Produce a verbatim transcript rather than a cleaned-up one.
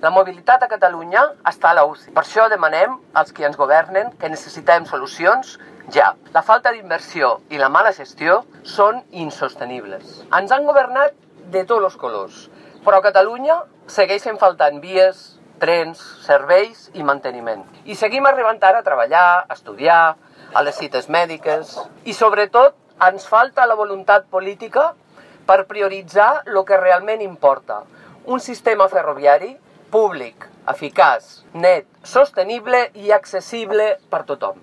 La mobilitat a Catalunya està a la U C I. Per això demanem als qui ens governen que necessitem solucions ja. La falta d'inversió i la mala gestió són insostenibles. Ens han governat de tots els colors, però a Catalunya segueixen faltant vies, trens, serveis i manteniment. I seguim arribant ara a treballar, a estudiar, a les cites mèdiques. I sobretot ens falta la voluntat política per prioritzar el que realment importa. Un sistema ferroviari públic, eficaç, net, sostenible i accessible per tothom.